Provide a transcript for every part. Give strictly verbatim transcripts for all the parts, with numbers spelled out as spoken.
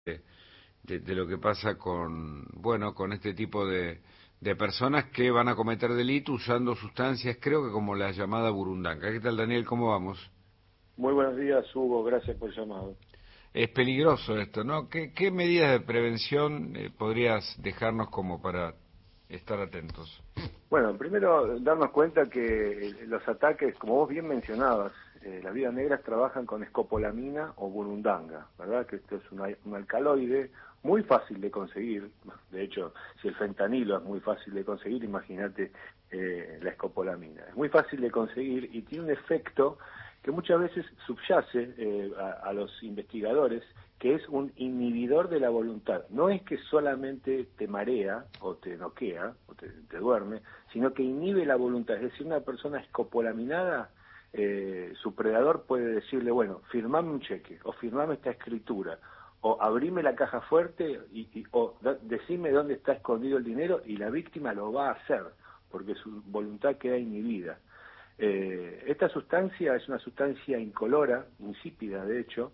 de, de, de lo que pasa con, bueno, con este tipo de, de personas que van a cometer delito usando sustancias, creo que como la llamada burundanga. ¿Qué tal, Daniel? ¿Cómo vamos? Muy buenos días, Hugo. Gracias por el llamado. Es peligroso esto, ¿no? ¿Qué, qué medidas de prevención eh, podrías dejarnos como para estar atentos? Bueno, primero darnos cuenta que los ataques, como vos bien mencionabas, eh, las vidas negras trabajan con escopolamina o burundanga, ¿verdad? Que esto es una- un alcaloide muy fácil de conseguir. De hecho, si el fentanilo es muy fácil de conseguir, imagínate eh, la escopolamina. Es muy fácil de conseguir y tiene un efecto que muchas veces subyace eh, a, a los investigadores, que es un inhibidor de la voluntad. No es que solamente te marea o te noquea o te, te duerme, sino que inhibe la voluntad. Es decir, una persona escopolaminada, eh, su predador puede decirle, bueno, firmame un cheque o firmame esta escritura o abrime la caja fuerte y, y, o da, decime dónde está escondido el dinero, y la víctima lo va a hacer porque su voluntad queda inhibida. Eh, esta sustancia es una sustancia incolora, insípida de hecho,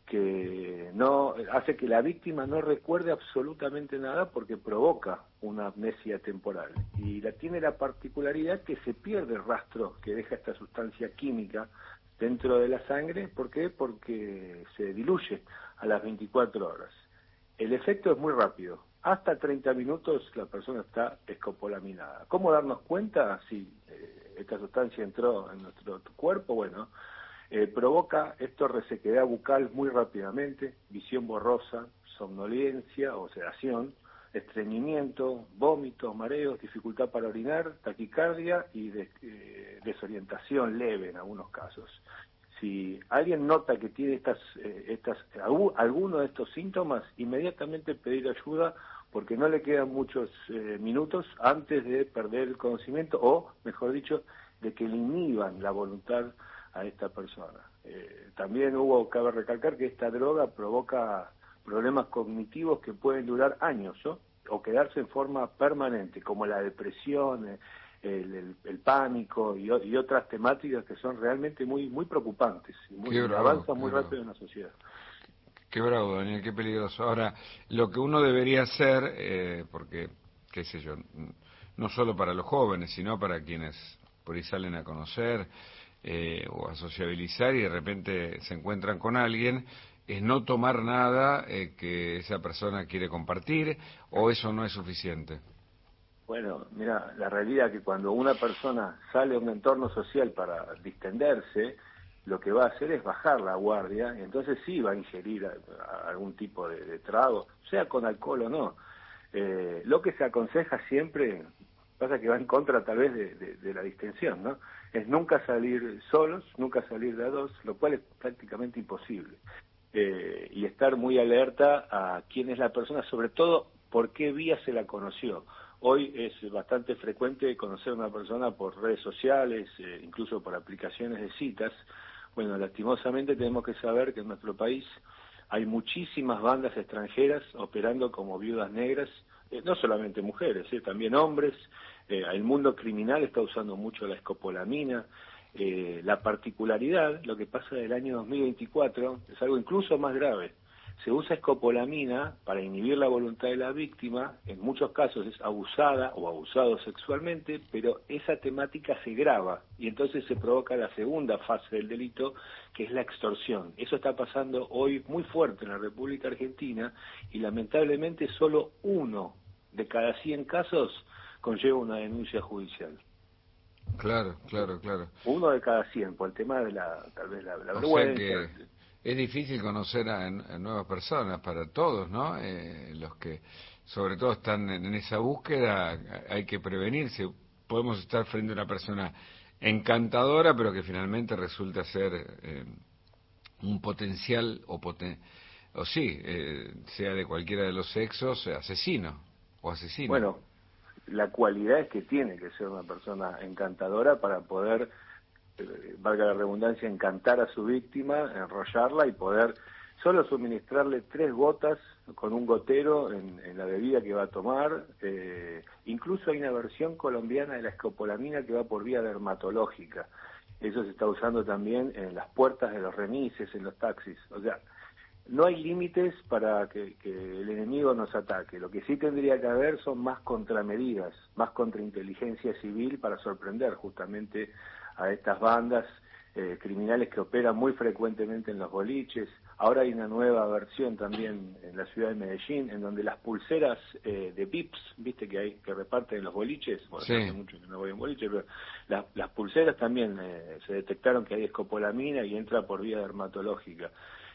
que no hace que la víctima no recuerde absolutamente nada porque provoca una amnesia temporal. Y la, tiene la particularidad que se pierde el rastro que deja esta sustancia química dentro de la sangre. ¿Por qué? Porque se diluye a las veinticuatro horas. El efecto es muy rápido. Hasta treinta minutos la persona está escopolaminada. ¿Cómo darnos cuenta si eh, esta sustancia entró en nuestro cuerpo? Bueno, eh, provoca esto resequedad bucal muy rápidamente, visión borrosa, somnolencia o sedación, estreñimiento, vómitos, mareos, dificultad para orinar, taquicardia y de, eh, desorientación leve en algunos casos. Si alguien nota que tiene estas, eh, estas, alguno de estos síntomas, inmediatamente pedir ayuda porque no le quedan muchos eh, minutos antes de perder el conocimiento o, mejor dicho, de que le inhiban la voluntad a esta persona. Eh, también hubo, cabe recalcar que esta droga provoca problemas cognitivos que pueden durar años, ¿no? O quedarse en forma permanente, como la depresión, eh, el, el, el pánico y, y otras temáticas que son realmente muy muy preocupantes y, muy, Qué y bravo, avanzan qué muy bravo. rápido en la sociedad. Qué bravo, Daniel, qué peligroso. Ahora, lo que uno debería hacer, eh, porque, qué sé yo, no solo para los jóvenes, sino para quienes por ahí salen a conocer eh, o a sociabilizar y de repente se encuentran con alguien, es no tomar nada eh, que esa persona quiere compartir, o eso no es suficiente. Bueno, mira, la realidad es que cuando una persona sale a un entorno social para distenderse, lo que va a hacer es bajar la guardia, y entonces sí va a ingerir a, a algún tipo de, de trago, sea con alcohol o no. Eh, lo que se aconseja siempre, pasa que va en contra tal vez de, de, de la distensión, ¿no? Es nunca salir solos, nunca salir de a dos, lo cual es prácticamente imposible. Eh, y estar muy alerta a quién es la persona, sobre todo por qué vía se la conoció. Hoy es bastante frecuente conocer a una persona por redes sociales, eh, incluso por aplicaciones de citas. Bueno, lastimosamente tenemos que saber que en nuestro país hay muchísimas bandas extranjeras operando como viudas negras, eh, no solamente mujeres, eh, también hombres. Eh, el mundo criminal está usando mucho la escopolamina. Eh, la particularidad, lo que pasa del año dos mil veinticuatro, es algo incluso más grave. Se usa escopolamina para inhibir la voluntad de la víctima, en muchos casos es abusada o abusado sexualmente, pero esa temática se grava y entonces se provoca la segunda fase del delito, que es la extorsión. Eso está pasando hoy muy fuerte en la República Argentina y lamentablemente solo uno de cada cien casos conlleva una denuncia judicial. Claro, claro, claro. Uno de cada cien, por el tema de la, tal vez la, la O sea vergüenza. que es difícil conocer a, a nuevas personas para todos, ¿no? Eh, los que sobre todo están en, en esa búsqueda, hay que prevenirse. Podemos estar frente a una persona encantadora, pero que finalmente resulta ser eh, un potencial o poten o sí, eh, sea de cualquiera de los sexos, asesino o asesina. Bueno, la cualidad es que tiene que ser una persona encantadora para poder, eh, valga la redundancia, encantar a su víctima, enrollarla y poder solo suministrarle tres gotas con un gotero en, en la bebida que va a tomar. Eh, incluso hay una versión colombiana de la escopolamina que va por vía dermatológica. Eso se está usando también en las puertas de los remises, en los taxis. O sea, no hay límites para que, que el enemigo nos ataque. Lo que sí tendría que haber son más contramedidas, más contrainteligencia civil para sorprender justamente a estas bandas eh, criminales que operan muy frecuentemente en los boliches. Ahora hay una nueva versión también en la ciudad de Medellín, en donde las pulseras eh, de Vips, viste que hay que reparten en los boliches, bueno, sí. hace mucho que no voy en boliche, pero las, las pulseras también eh, se detectaron que hay escopolamina y entra por vía dermatológica.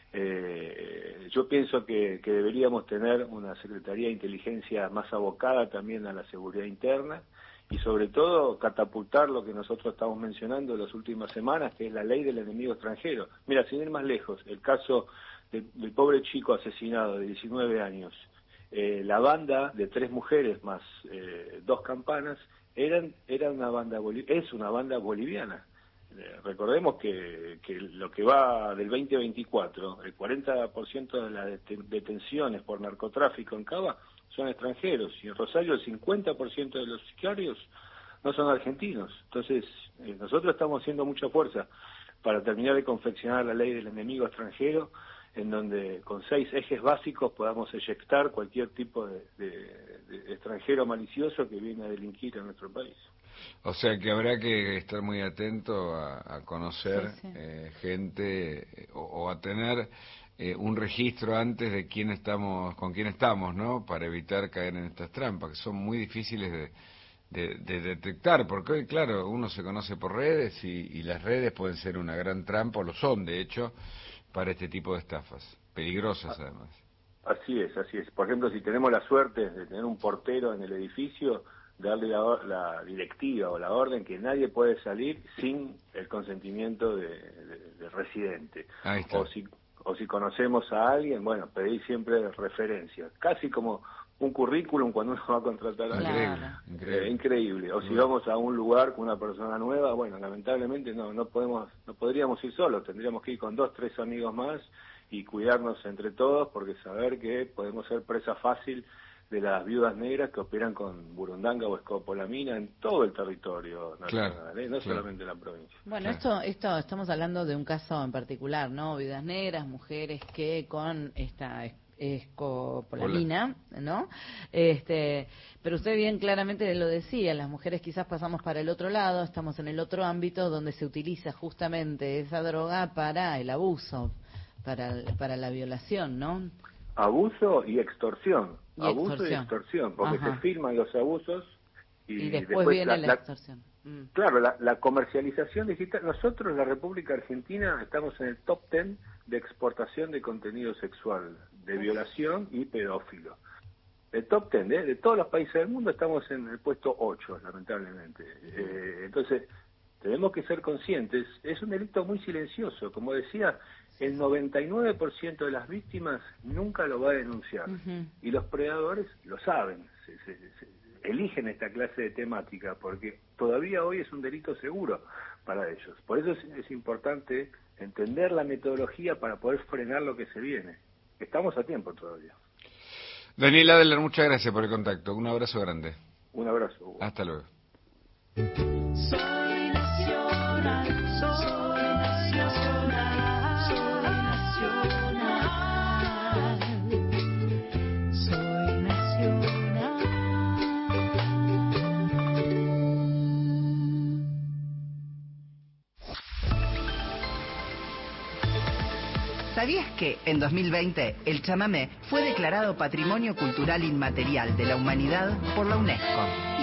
Eh, yo pienso que, que deberíamos tener una Secretaría de Inteligencia más abocada también a la seguridad interna y sobre todo catapultar lo que nosotros estamos mencionando en las últimas semanas, que es la ley del enemigo extranjero. Mira, sin ir más lejos, el caso de, del pobre chico asesinado de diecinueve años, eh, la banda de tres mujeres más eh, dos campanas, eran, era una banda boli- es una banda boliviana. Eh, recordemos que, que lo que va del veinte veinticuatro, el cuarenta por ciento de las deten- detenciones por narcotráfico en Cava son extranjeros, y en Rosario el cincuenta por ciento de los sicarios no son argentinos. Entonces, eh, nosotros estamos haciendo mucha fuerza para terminar de confeccionar la ley del enemigo extranjero, en donde con seis ejes básicos podamos eyectar cualquier tipo de, de, de extranjero malicioso que viene a delinquir en nuestro país. O sea que habrá que estar muy atento a, a conocer sí, sí. Eh, gente eh, o, o a tener eh, un registro antes de quién estamos, con quién estamos, ¿no? Para evitar caer en estas trampas, que son muy difíciles de, de, de detectar, porque hoy, claro, uno se conoce por redes y, y las redes pueden ser una gran trampa, o lo son, de hecho, para este tipo de estafas, peligrosas además. Así es, así es. Por ejemplo, si tenemos la suerte de tener un portero en el edificio, darle la, la directiva o la orden que nadie puede salir sin el consentimiento de, de, del residente. Ahí está. O si, o si conocemos a alguien, bueno, pedir siempre referencias. Casi como un currículum cuando uno va a contratar a alguien. Increíble, Claro. increíble. Eh, increíble. O si Bueno. vamos a un lugar con una persona nueva, bueno, lamentablemente no, no podemos, no podríamos ir solos, tendríamos que ir con dos, tres amigos más y cuidarnos entre todos, porque saber que podemos ser presa fácil de las viudas negras que operan con burundanga o escopolamina en todo el territorio nacional, Claro, ¿eh? No claro. solamente en la provincia. Bueno, Claro. esto, esto estamos hablando de un caso en particular, ¿no? Viudas negras, mujeres que con esta es- escopolamina, ¿no? Este, pero usted bien claramente lo decía, las mujeres quizás pasamos para el otro lado, estamos en el otro ámbito donde se utiliza justamente esa droga para el abuso, para, para la violación, ¿no? Abuso y extorsión. Y Abuso extorsión. y extorsión, porque Ajá. se firman los abusos y, Y después, viene la, la extorsión. Mm. Claro, la, la comercialización digital. Nosotros en la República Argentina estamos en el top ten de exportación de contenido sexual, de violación y pedófilo. El top ten, ¿eh? De todos los países del mundo estamos en el puesto ocho, lamentablemente. Eh, entonces, tenemos que ser conscientes, es un delito muy silencioso. Como decía, el noventa y nueve por ciento de las víctimas nunca lo va a denunciar. Uh-huh. Y los predadores lo saben, se, se, se, eligen esta clase de temática, porque todavía hoy es un delito seguro para ellos. Por eso es, es importante entender la metodología para poder frenar lo que se viene. Estamos a tiempo todavía. Daniel Adler, muchas gracias por el contacto. Un abrazo grande. Un abrazo, Hugo. Hasta luego. Soy nacional, soy nacional, soy nacional, soy nacional. ¿Sabías que en dos mil veinte el chamamé fue declarado Patrimonio Cultural Inmaterial de la Humanidad por la UNESCO?